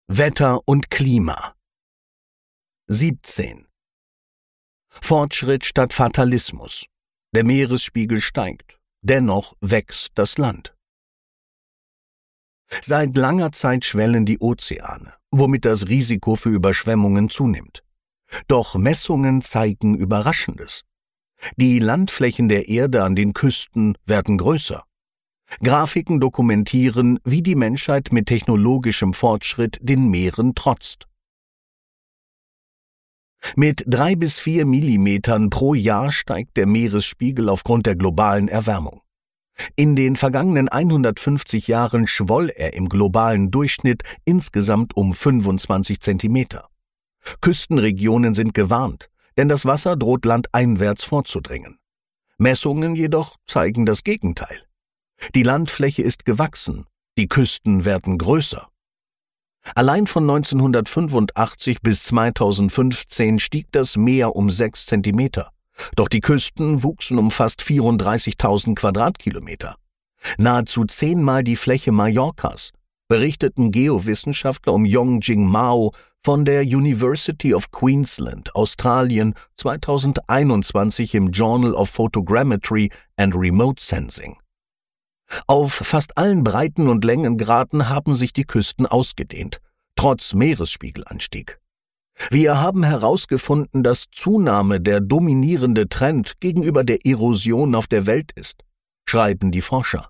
Wetter und Klima. 17. Fortschritt statt Fatalismus. Der Meeresspiegel steigt, dennoch wächst das Land. Seit langer Zeit schwellen die Ozeane, womit das Risiko für Überschwemmungen zunimmt. Doch Messungen zeigen Überraschendes. Die Landflächen der Erde an den Küsten werden größer. Grafiken dokumentieren, wie die Menschheit mit technologischem Fortschritt den Meeren trotzt. Mit 3 bis 4 Millimetern pro Jahr steigt der Meeresspiegel aufgrund der globalen Erwärmung. In den vergangenen 150 Jahren schwoll er im globalen Durchschnitt insgesamt um 25 Zentimeter. Küstenregionen sind gewarnt, denn das Wasser droht landeinwärts vorzudringen. Messungen jedoch zeigen das Gegenteil. Die Landfläche ist gewachsen, die Küsten werden größer. Allein von 1985 bis 2015 stieg das Meer um 6 Zentimeter, doch die Küsten wuchsen um fast 34.000 Quadratkilometer. Nahezu 10-mal die Fläche Mallorcas, berichteten Geowissenschaftler um Yongjing Mao von der University of Queensland, Australien, 2021 im Journal of Photogrammetry and Remote Sensing. Auf fast allen Breiten- und Längengraden haben sich die Küsten ausgedehnt, trotz Meeresspiegelanstieg. Wir haben herausgefunden, dass Zunahme der dominierende Trend gegenüber der Erosion auf der Welt ist, schreiben die Forscher.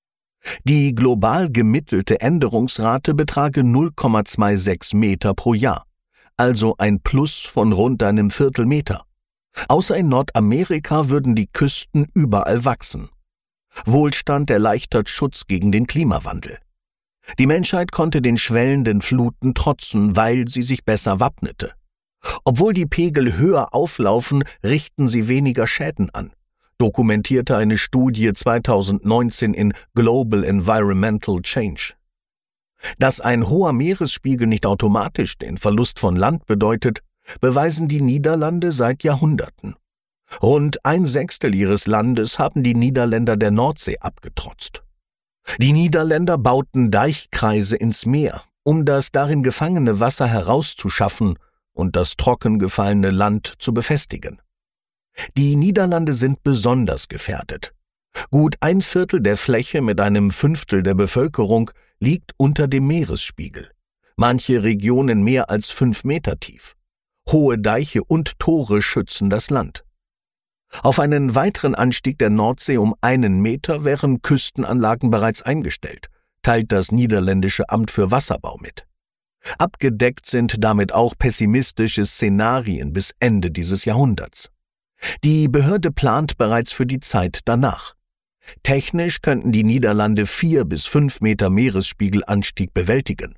Die global gemittelte Änderungsrate betrage 0,26 Meter pro Jahr, also ein Plus von rund einem Viertelmeter. Außer in Nordamerika würden die Küsten überall wachsen. Wohlstand erleichtert Schutz gegen den Klimawandel. Die Menschheit konnte den schwellenden Fluten trotzen, weil sie sich besser wappnete. Obwohl die Pegel höher auflaufen, richten sie weniger Schäden an, dokumentierte eine Studie 2019 in Global Environmental Change. Dass ein hoher Meeresspiegel nicht automatisch den Verlust von Land bedeutet, beweisen die Niederlande seit Jahrhunderten. Rund 1/6 ihres Landes haben die Niederländer der Nordsee abgetrotzt. Die Niederländer bauten Deichkreise ins Meer, um das darin gefangene Wasser herauszuschaffen und das trocken gefallene Land zu befestigen. Die Niederlande sind besonders gefährdet. Gut 1/4 der Fläche mit einem 1/5 der Bevölkerung liegt unter dem Meeresspiegel. Manche Regionen mehr als 5 Meter tief. Hohe Deiche und Tore schützen das Land. Auf einen weiteren Anstieg der Nordsee um 1 Meter wären Küstenanlagen bereits eingestellt, teilt das niederländische Amt für Wasserbau mit. Abgedeckt sind damit auch pessimistische Szenarien bis Ende dieses Jahrhunderts. Die Behörde plant bereits für die Zeit danach. Technisch könnten die Niederlande 4 bis 5 Meter Meeresspiegelanstieg bewältigen.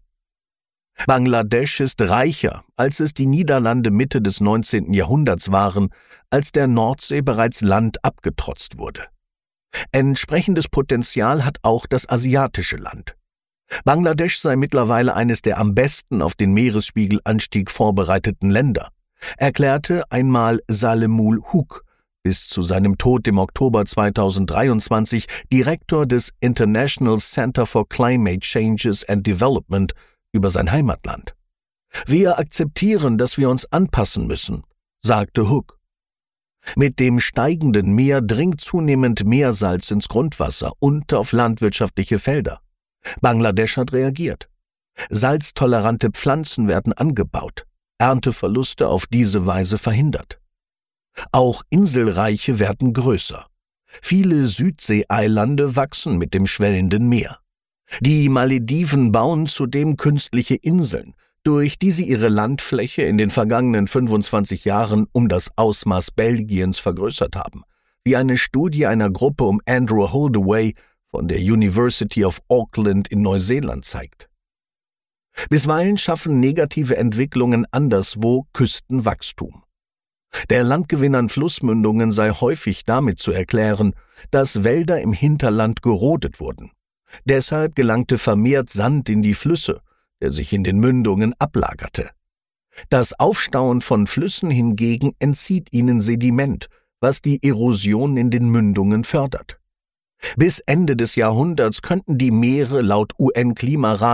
Bangladesch ist reicher, als es die Niederlande Mitte des 19. Jahrhunderts waren, als der Nordsee bereits Land abgetrotzt wurde. Entsprechendes Potenzial hat auch das asiatische Land. Bangladesch sei mittlerweile eines der am besten auf den Meeresspiegelanstieg vorbereiteten Länder, erklärte einmal Salemul Huq, bis zu seinem Tod im Oktober 2023 Direktor des International Center for Climate Changes and Development über sein Heimatland. Wir akzeptieren, dass wir uns anpassen müssen, sagte Huq. Mit dem steigenden Meer dringt zunehmend Meersalz ins Grundwasser und auf landwirtschaftliche Felder. Bangladesch hat reagiert. Salztolerante Pflanzen werden angebaut, Ernteverluste auf diese Weise verhindert. Auch Inselreiche werden größer. Viele Südseeeilande wachsen mit dem schwellenden Meer. Die Malediven bauen zudem künstliche Inseln, durch die sie ihre Landfläche in den vergangenen 25 Jahren um das Ausmaß Belgiens vergrößert haben, wie eine Studie einer Gruppe um Andrew Holdaway von der University of Auckland in Neuseeland zeigt. Bisweilen schaffen negative Entwicklungen anderswo Küstenwachstum. Der Landgewinn an Flussmündungen sei häufig damit zu erklären, dass Wälder im Hinterland gerodet wurden. Deshalb gelangte vermehrt Sand in die Flüsse, der sich in den Mündungen ablagerte. Das Aufstauen von Flüssen hingegen entzieht ihnen Sediment, was die Erosion in den Mündungen fördert. Bis Ende des Jahrhunderts könnten die Meere laut UN-Klimarat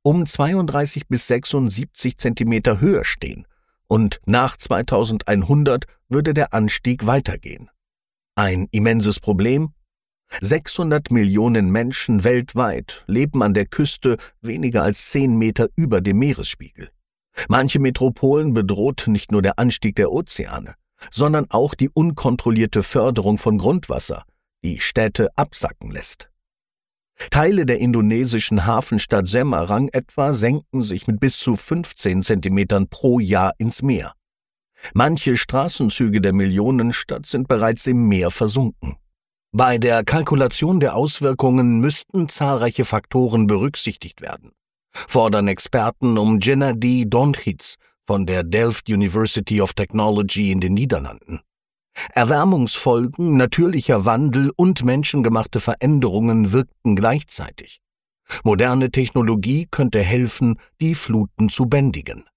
um 32 bis 76 Zentimeter höher stehen, und nach 2100 würde der Anstieg weitergehen. Ein immenses Problem? 600 Millionen Menschen weltweit leben an der Küste weniger als 10 Meter über dem Meeresspiegel. Manche Metropolen bedroht nicht nur der Anstieg der Ozeane, sondern auch die unkontrollierte Förderung von Grundwasser, die Städte absacken lässt. Teile der indonesischen Hafenstadt Semarang etwa senken sich mit bis zu 15 Zentimetern pro Jahr ins Meer. Manche Straßenzüge der Millionenstadt sind bereits im Meer versunken. Bei der Kalkulation der Auswirkungen müssten zahlreiche Faktoren berücksichtigt werden, fordern Experten um Djenadi Donchitz von der Delft University of Technology in den Niederlanden. Erwärmungsfolgen, natürlicher Wandel und menschengemachte Veränderungen wirkten gleichzeitig. Moderne Technologie könnte helfen, die Fluten zu bändigen.